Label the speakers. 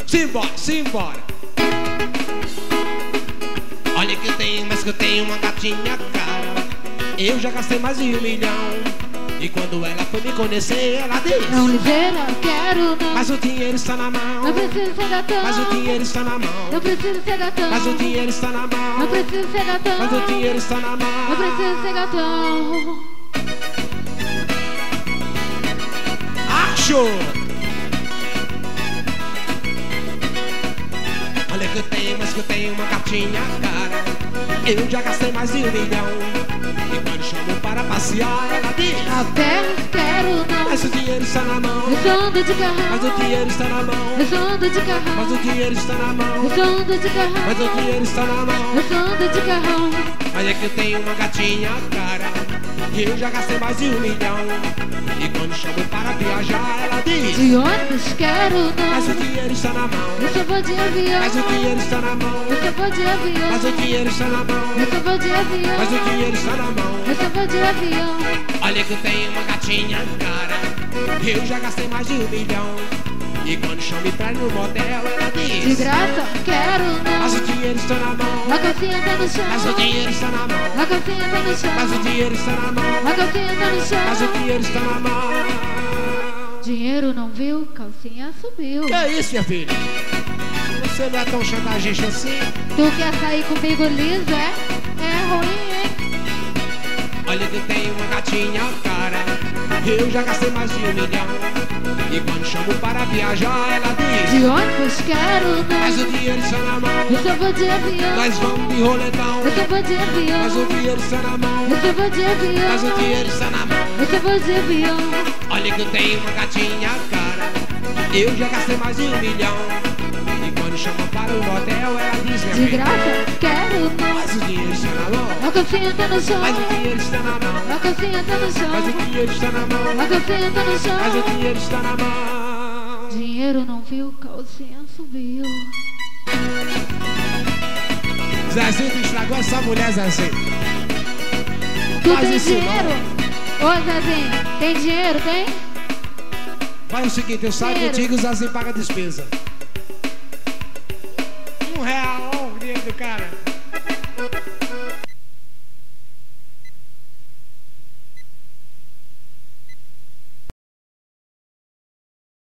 Speaker 1: Simbora, simbora. Olha que eu tenho, mas que eu tenho uma gatinha cara. Eu já gastei mais de 1 milhão. E quando ela foi me conhecer, ela disse:
Speaker 2: não ligeira, quero não.
Speaker 1: mas o dinheiro está na mão.
Speaker 2: Não preciso ser gatão.
Speaker 1: Mas o dinheiro está na mão.
Speaker 2: Não preciso ser gatão.
Speaker 1: Mas o dinheiro está na mão.
Speaker 2: Não preciso ser gatão.
Speaker 1: Mas o dinheiro está na mão.
Speaker 2: Não preciso ser gatão.
Speaker 1: Acho! Olha que eu tenho, mas que eu tenho uma gatinha cara. Eu já gastei mais de 1 milhão. E quando chamo para passear, ela diz:
Speaker 2: até quero não.
Speaker 1: mas o dinheiro está na mão.
Speaker 2: Eu sou ando de carrão.
Speaker 1: Mas o dinheiro está na mão.
Speaker 2: Eu sou ando de carrão.
Speaker 1: Mas o dinheiro está na mão.
Speaker 2: Eu sou ando de carrão.
Speaker 1: Mas o dinheiro está na mão.
Speaker 2: Eu sou ando de carrão.
Speaker 1: Olha que eu tenho uma gatinha cara. Eu já gastei mais de 1 milhão. E quando chamo para viajar, ela diz:
Speaker 2: de ônibus quero não.
Speaker 1: mas o dinheiro está na mão.
Speaker 2: Eu só vou de avião.
Speaker 1: Mas o dinheiro está na mão.
Speaker 2: Eu só vou de avião.
Speaker 1: Mas o dinheiro está na mão.
Speaker 2: Eu só vou de avião.
Speaker 1: Mas o dinheiro está na mão.
Speaker 2: Eu só vou de avião.
Speaker 1: Olha que eu tenho uma gatinha cara. Eu já gastei mais de 1 milhão. E quando chamo pra ir no motel, ela diz:
Speaker 2: de graça quero não.
Speaker 1: mas o dinheiro está na mão.
Speaker 2: A calcinha tá no chão.
Speaker 1: Mas o dinheiro está na mão.
Speaker 2: A calcinha tá no chão.
Speaker 1: Mas o dinheiro está na mão.
Speaker 2: A calcinha tá no chão.
Speaker 1: Mas o dinheiro está na mão.
Speaker 2: Dinheiro não viu, calcinha subiu.
Speaker 1: Que é isso, minha filha? Você não é tão chantagista assim?
Speaker 2: Tu quer sair comigo liso, é? É ruim, hein?
Speaker 1: Olha que eu tenho uma gatinha cara. Eu já gastei mais de 1 milhão. E quando chamo para viajar, ela diz:
Speaker 2: de ônibus quero não.
Speaker 1: mas o dinheiro está na mão.
Speaker 2: Eu só vou de avião.
Speaker 1: Nós vamos de roletão.
Speaker 2: Eu só vou de avião.
Speaker 1: Mas o dinheiro está na mão.
Speaker 2: Eu só vou de avião.
Speaker 1: Mas o dinheiro está na mão.
Speaker 2: Eu só vou de avião.
Speaker 1: Olha que eu tenho uma gatinha cara. Eu já gastei mais de 1 milhão. E quando chamo para o motel, ela diz: minha
Speaker 2: de
Speaker 1: filha,
Speaker 2: graça quero não.
Speaker 1: mas o dinheiro está na mão.
Speaker 2: A calcinha tá no chão.
Speaker 1: Mas o dinheiro está na mão.
Speaker 2: A calcinha tá no chão.
Speaker 1: Mas o dinheiro está na mão.
Speaker 2: A calcinha tá no chão.
Speaker 1: Mas o dinheiro está na mão.
Speaker 2: Dinheiro não viu, calcinha subiu.
Speaker 1: Zezinho, tu estragou essa mulher, Zezinho.
Speaker 2: Tu
Speaker 1: Faz
Speaker 2: tem
Speaker 1: isso
Speaker 2: dinheiro? Ô Zezinho, tem dinheiro, tem?
Speaker 1: Faz o seguinte, eu saio
Speaker 2: Dinheiro.
Speaker 1: contigo e o Zezinho paga a despesa. R$1, ó, o dinheiro do cara.